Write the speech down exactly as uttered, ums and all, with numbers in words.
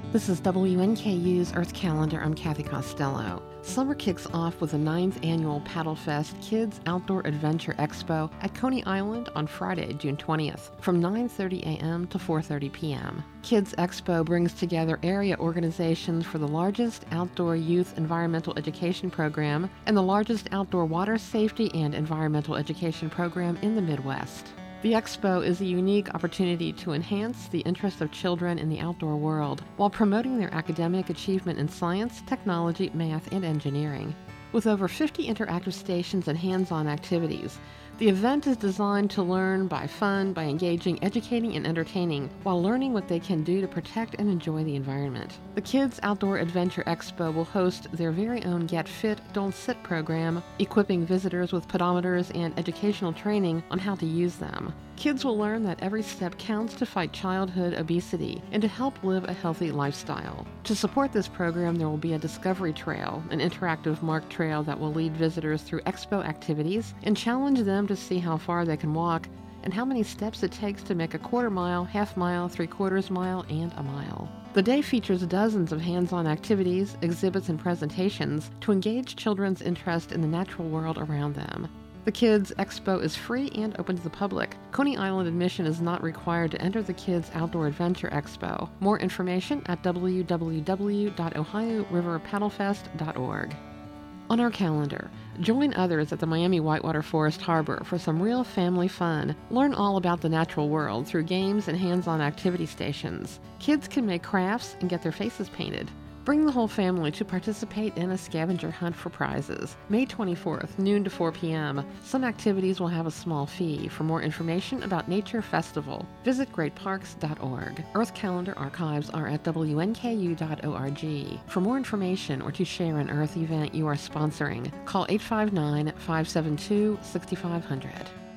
This is W N K U's Earth Calendar. I'm Kathy Costello. Summer kicks off with the ninth annual Paddlefest Kids Outdoor Adventure Expo at Coney Island on Friday, June twentieth, from nine thirty a.m. to four thirty p.m. Kids Expo brings together area organizations for the largest outdoor youth environmental education program and the largest outdoor water safety and environmental education program in the Midwest. The Expo is a unique opportunity to enhance the interest of children in the outdoor world while promoting their academic achievement in science, technology, math, and engineering. With over fifty interactive stations and hands-on activities, the event is designed to learn by fun, by engaging, educating, and entertaining, while learning what they can do to protect and enjoy the environment. The Kids Outdoor Adventure Expo will host their very own Get Fit, Don't Sit program, equipping visitors with pedometers and educational training on how to use them. Kids will learn that every step counts to fight childhood obesity and to help live a healthy lifestyle. To support this program, there will be a discovery trail, an interactive marked trail that will lead visitors through expo activities and challenge them to see how far they can walk and how many steps it takes to make a quarter mile, half mile, three quarters mile, and a mile. The day features dozens of hands-on activities, exhibits, and presentations to engage children's interest in the natural world around them. The Kids Expo is free and open to the public. Coney Island admission is not required to enter the Kids Outdoor Adventure Expo. More information at w w w dot ohio river paddlefest dot org. On our calendar, join others at the Miami Whitewater Forest Harbor for some real family fun. Learn all about the natural world through games and hands-on activity stations. Kids can make crafts and get their faces painted. Bring the whole family to participate in a scavenger hunt for prizes. May twenty-fourth, noon to four p.m. Some activities will have a small fee. For more information about Nature Festival, visit great parks dot org. Earth Calendar archives are at w n k u dot org. For more information or to share an Earth event you are sponsoring, call eight five nine, five seven two, six five zero zero.